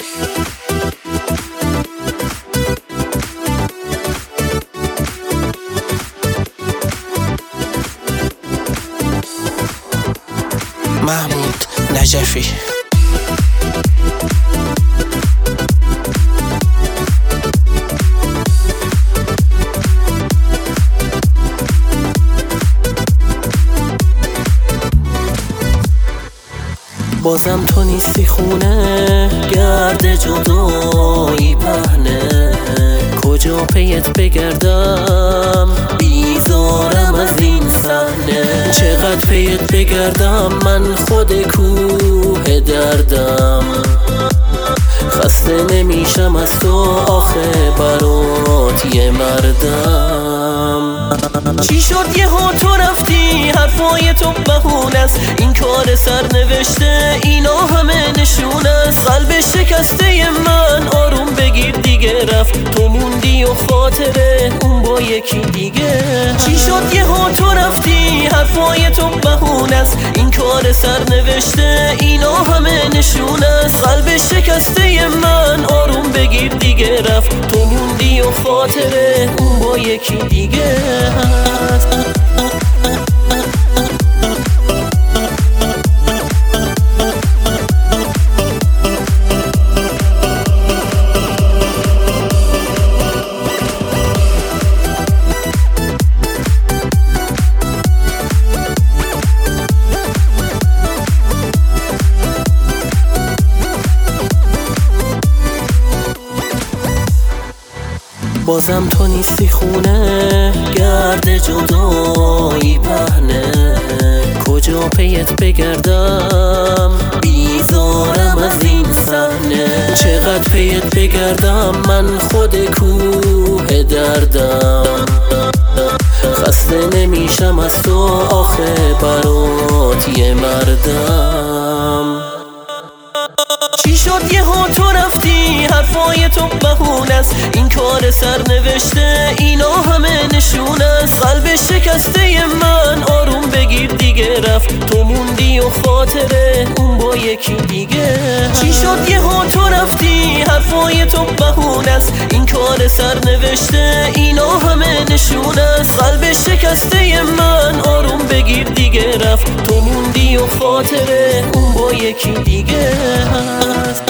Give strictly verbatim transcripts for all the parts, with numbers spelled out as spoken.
محمود نجفی. بازم تو نیستی خونه، گرد جدایی پهنه. کجا پیت بگردم، بیزارم از این صحنه. چقدر پیت بگردم، من خود کوه دردم. خسته نمیشم از تو آخه برات یه مردم. چی شد یه ها تو رفتی، حرفای تو بهونه است. این کار سرنوشته، اینا همه نشونه است. قلب شکسته من آروم بگیر دیگه رفت. تو موندی و خاطره اون با یکی دیگه. چی شد یه ها تو رفتی، حرفای تو بهونه است. این کار سرنوشته، اینا همه نشونه است. قلب شکسته من آروم بگیر دیگه رفت. تو موندی و خاطره اون با یکی دیگه هست. بازم تو نیستی خونه، گرد جدایی پهنه. کجا پیت بگردم، بیزارم از این صحنه. چقدر پیت بگردم، من خود کوه دردم. خسته نمیشم از تو آخه برات یه مردم. چی شد یه ها تو رفتی، حرفای تو بهونه است. این کار سرنوشته، اینا همه نشونه است. قلب شکسته من آروم بگیر دیگه رفت. تو موندی و خاطره اون با یکی دیگه. چی شد یه ها تو رفتی، حرفای تو بهونه است. این کار سرنوشته، اینا همه نشونه است. قلب شکسته من آروم بگیر دیگه رفت. تو موندی و خاطره اون با یکی دیگه هست.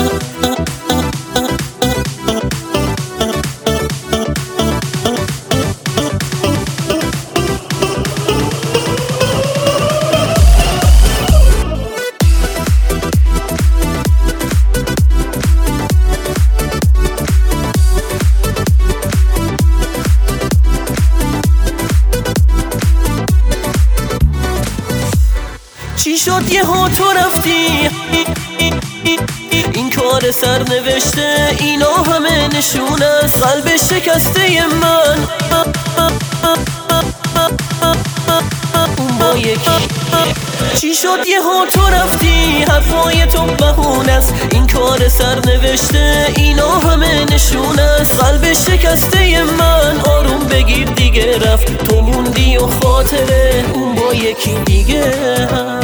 چی شد یه ها تو رفتی، این کار سرنوشته، اینا همه نشونه است. قلب شکسته من اون با یکی. چی شد یه ها تو رفتی، حرفای تو بهونه است. این کار سرنوشته، اینا همه نشونه است. قلب شکسته من آروم بگیر دیگه رفت. تو موندی و خاطره اون با یکی دیگه.